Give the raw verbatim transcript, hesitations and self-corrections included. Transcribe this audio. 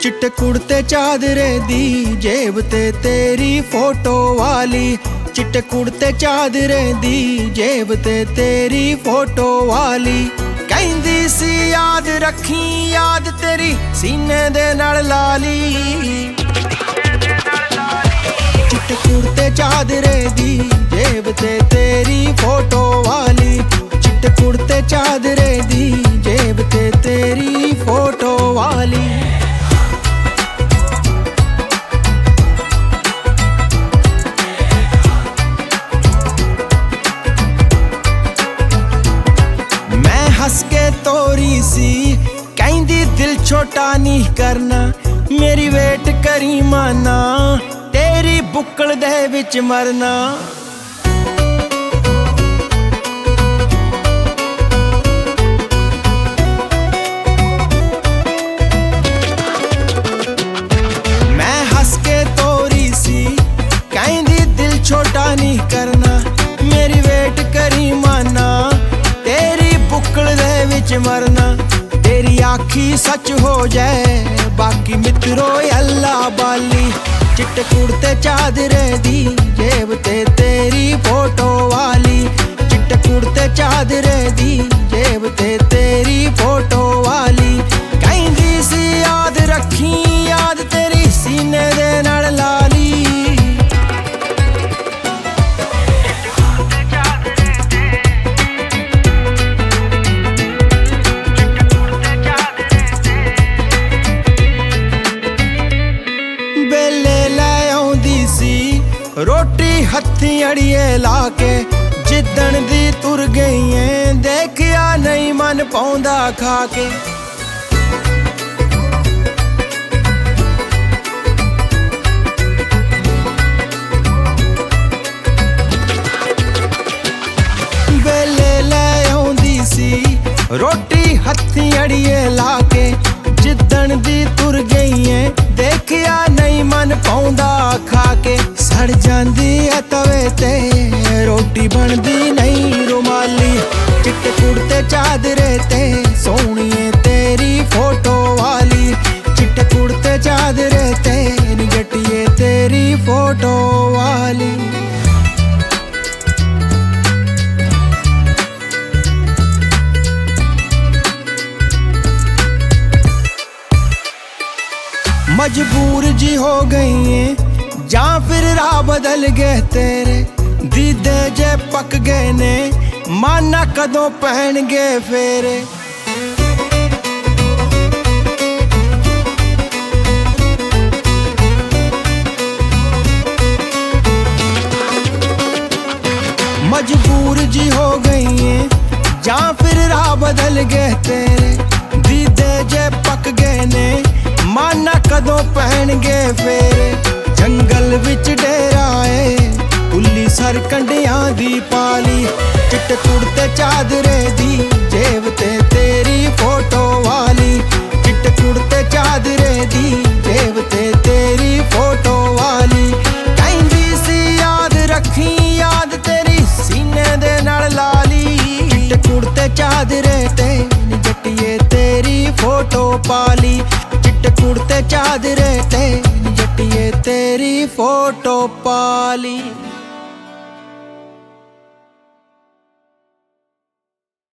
चिट्टे कुड़ते चादरे दी जेब ते तेरी फोटो वाली। चिट्टे कुड़ते चादरे दी जेब ते तेरी फोटो वाली। कहंदी सी याद रखी याद तेरी सीने दे नाल लाली। चिट्टे कुड़ते चादरे दी जेब ते तेरी फोटो वाली। चिट्टे कुड़ते चादरे दी जेब ते तेरी फोटो वाली। हंस के तोरी सी कहंदी दिल छोटा नहीं करना। मेरी वेट करी माना तेरी बुक्कल दे विच मरना। मैं हंस के तोरी सी कहंदी दिल छोटा नहीं करना। मेरी वेट करी माना तेरी बुक्कल दे विच मरना। तेरी आखी सच हो जाए बाकी मित्रो अल्लाह बाली। चिट्टे कुड़ते चादरे दी जेब ते तेरी फोटो वाली। चिट्टे कुड़ते चादरे दी जेब ते तेरी फोटो वाली। कहंदी सी याद रखी याद तेरी सीने दे नाल लाली। रोटी हथी अड़िए लाके जिदन दी तुर गई है देखिया नहीं मन पाउंदा खाके। वेले लै आउंदी सी रोटी हथी अड़िए लाके जिदन दी तुर गई है देखिया नहीं मन पाउंदा खाके। सड़ जांदी है तवे ते रोटी बनदी नहीं रुमाली। चिट्टे कुड़ते चादरे ते सोहणीए तेरी फोटो वाली। चिट्टे कुड़ते चादरे ते नी जट्टिए तेरी फोटो वाली। मजबूर जी हो गई है ਜਾਂ फिर राह बदल गए तेरे। दीदे जे पक गए ने माना कदों पहनगे फेरे। मजबूर जी हो गई है ਜਾਂ फिर राह बदल गए तेरे। दीदे जे पक गए ने माना कदों पहनगे फेरे। जंगल विच डेरा है कुल्ली सर कंडियां दी पाली। चिट्टे कुड़ते चादरे दी जेब ते तेरी फोटो वाली। चिट्टे कुड़ते चादरे दी जेब ते तेरी फोटो वाली। कहंदी सी याद रखी याद तेरी सीने दे नाल लाली। चिट्टे कुड़ते चादरे ते नी जट्टिए तेरी फोटो पाली। चिट्टे कुड़ते चादरे ते नी जट्टिए तेरी फोटो पाली।